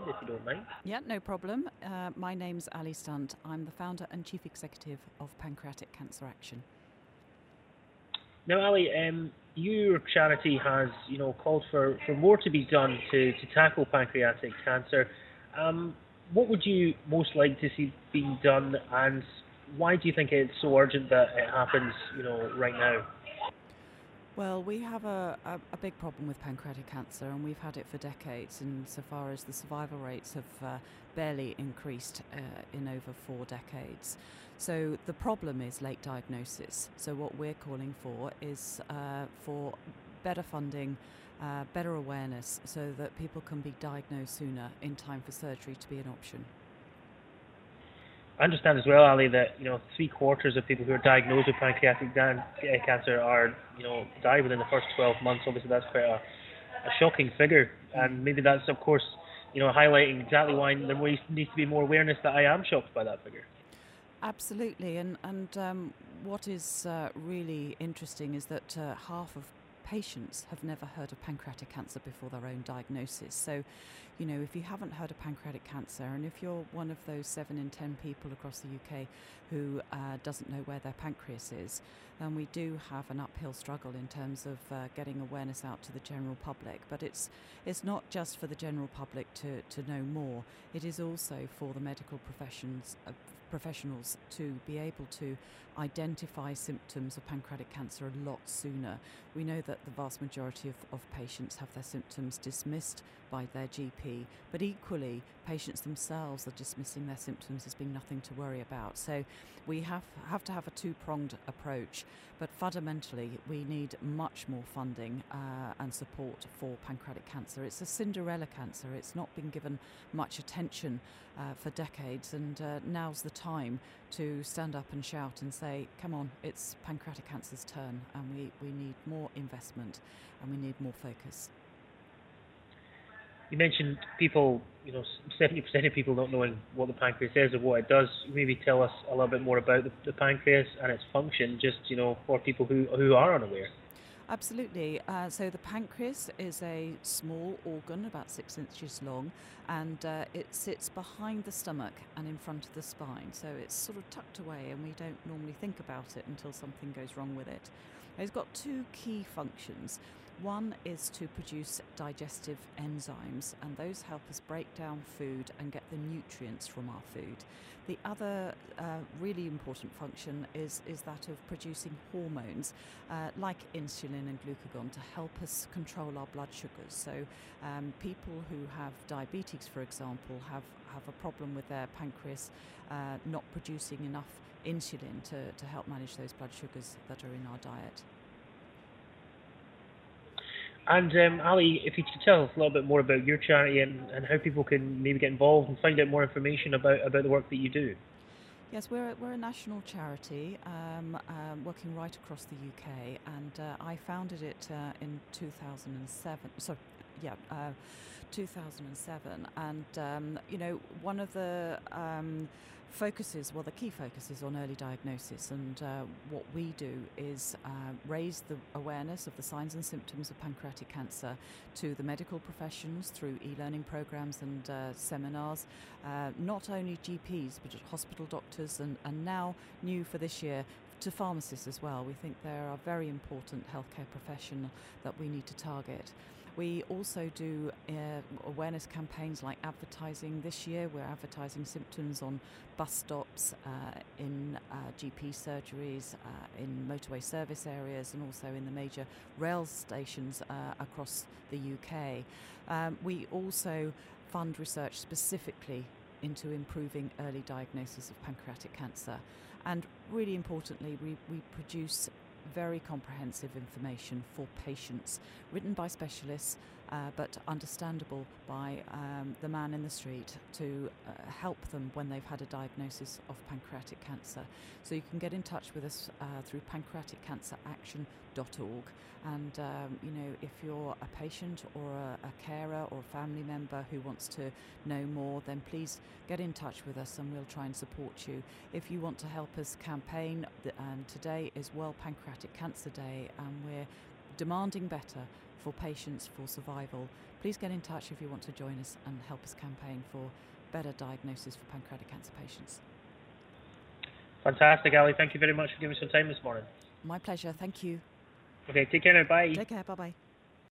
if you don't mind. Yeah, no problem. My name's Ali Stunt. I'm the founder and chief executive of Pancreatic Cancer Action. Now, Ali, your charity has, called for more to be done to tackle pancreatic cancer. Um, what would you most like to see being done, and why do you think it's so urgent that it happens, right now? Well, we have a big problem with pancreatic cancer, and we've had it for decades, insofar as the survival rates have barely increased in over 4 decades. So the problem is late diagnosis. So what we're calling for is for better funding, better awareness, so that people can be diagnosed sooner in time for surgery to be an option. I understand as well, Ali, that three-quarters of people who are diagnosed with pancreatic cancer are die within the first 12 months. Obviously, that's quite a shocking figure, Mm. and maybe that's of course highlighting exactly why there needs to be more awareness. That I am shocked by that figure. Absolutely, and what is really interesting is that half of patients have never heard of pancreatic cancer before their own diagnosis. So, if you haven't heard of pancreatic cancer, and if you're one of those 7 in 10 people across the UK who doesn't know where their pancreas is, then we do have an uphill struggle in terms of getting awareness out to the general public. But it's not just for the general public to know more. It is also for the medical professionals to be able to identify symptoms of pancreatic cancer a lot sooner. We know that the vast majority of patients have their symptoms dismissed by their GP, but equally patients themselves are dismissing their symptoms as being nothing to worry about. So we have to have a two-pronged approach, but fundamentally we need much more funding and support for pancreatic cancer. It's a Cinderella cancer. It's not been given much attention for decades, and now's the time to stand up and shout and say, come on, it's pancreatic cancer's turn, and we need more investment and we need more focus. You mentioned people, 70% of people not knowing what the pancreas is or what it does. Maybe tell us a little bit more about the pancreas and its function, just for people who are unaware. Absolutely. So the pancreas is a small organ, about 6 inches long, and it sits behind the stomach and in front of the spine. So it's sort of tucked away, and we don't normally think about it until something goes wrong with it. It's got two key functions. One is to produce digestive enzymes, and those help us break down food and get the nutrients from our food. The other really important function is that of producing hormones like insulin and glucagon to help us control our blood sugars. So people who have diabetes, for example, have a problem with their pancreas not producing enough insulin to help manage those blood sugars that are in our diet. And Ali, if you could tell us a little bit more about your charity and how people can maybe get involved and find out more information about the work that you do. Yes, we're a national charity working right across the UK, and I founded it in 2007. So, yeah, 2007, and one of the the key focus is on early diagnosis, and what we do is raise the awareness of the signs and symptoms of pancreatic cancer to the medical professions through e-learning programs and seminars, not only GPs but hospital doctors, and now new for this year, to pharmacists as well. We think they're a very important healthcare profession that we need to target. We also do awareness campaigns like advertising. This year we're advertising symptoms on bus stops, in GP surgeries, in motorway service areas, and also in the major rail stations across the UK. We also fund research specifically into improving early diagnosis of pancreatic cancer. And really importantly, we produce very comprehensive information for patients, written by specialists, but understandable by the man in the street, to help them when they've had a diagnosis of pancreatic cancer. So you can get in touch with us through pancreaticcanceraction.org. And if you're a patient or a carer or a family member who wants to know more, then please get in touch with us and we'll try and support you. If you want to help us campaign, and today is World Pancreatic Cancer Day, and we're demanding better for patients, for survival, please get in touch if you want to join us and help us campaign for better diagnosis for pancreatic cancer patients. Fantastic, Ali. Thank you very much for giving us some time this morning. My pleasure. Thank you. Okay, take care now. Bye. Take care. Bye-bye.